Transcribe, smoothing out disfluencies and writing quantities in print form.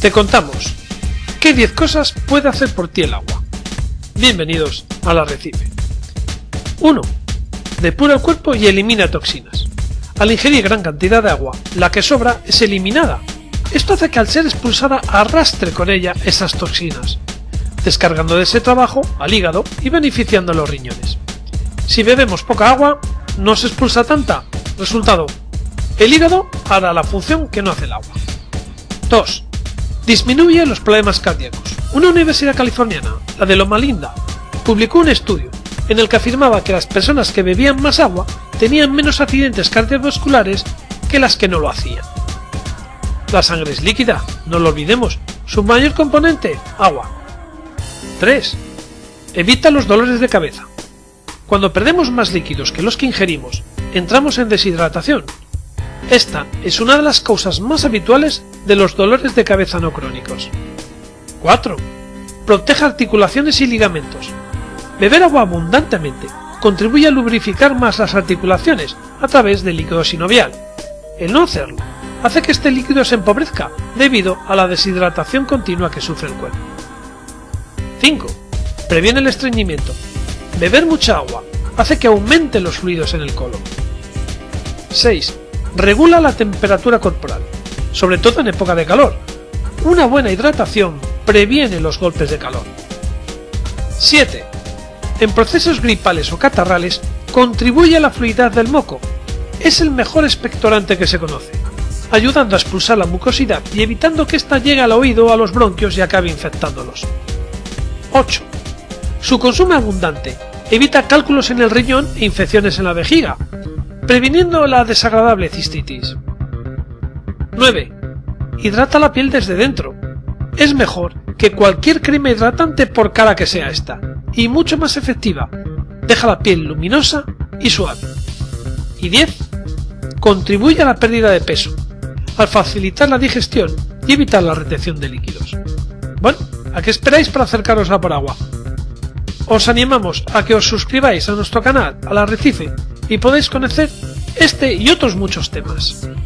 Te contamos qué 10 cosas puede hacer por ti el agua. Bienvenidos al Arrecife. 1. Depura el cuerpo y elimina toxinas. Al ingerir gran cantidad de agua, la que sobra es eliminada. Esto hace que al ser expulsada arrastre con ella esas toxinas, descargando de ese trabajo al hígado y beneficiando a los riñones. Si bebemos poca agua, no se expulsa tanta. Resultado: el hígado hará la función que no hace el agua. 2. Disminuye los problemas cardíacos. Una universidad californiana, la de Loma Linda, publicó un estudio en el que afirmaba que las personas que bebían más agua tenían menos accidentes cardiovasculares que las que no lo hacían. La sangre es líquida, no lo olvidemos. Su mayor componente, agua. 3. Evita los dolores de cabeza. Cuando perdemos más líquidos que los que ingerimos, entramos en deshidratación. Esta es una de las causas más habituales de los dolores de cabeza no crónicos. 4. Protege articulaciones y ligamentos. Beber agua abundantemente contribuye a lubrificar más las articulaciones a través del líquido sinovial. El no hacerlo hace que este líquido se empobrezca debido a la deshidratación continua que sufre el cuerpo. 5. Previene el estreñimiento. Beber mucha agua hace que aumente los fluidos en el colon. 6. Regula la temperatura corporal, sobre todo en época de calor. Una buena hidratación previene los golpes de calor. 7. En procesos gripales o catarrales contribuye a la fluidez del moco. Es el mejor expectorante que se conoce, ayudando a expulsar la mucosidad y evitando que ésta llegue al oído o a los bronquios y acabe infectándolos. 8. Su consumo abundante evita cálculos en el riñón e infecciones en la vejiga, previniendo la desagradable cistitis. 9. Hidrata la piel desde dentro. Es mejor que cualquier crema hidratante por cara que sea esta, y mucho más efectiva. Deja la piel luminosa y suave. Y 10. Contribuye a la pérdida de peso, al facilitar la digestión y evitar la retención de líquidos. Bueno, ¿a qué esperáis para acercaros a por agua? Os animamos a que os suscribáis a nuestro canal, al Arrecife, y podéis conocer este y otros muchos temas.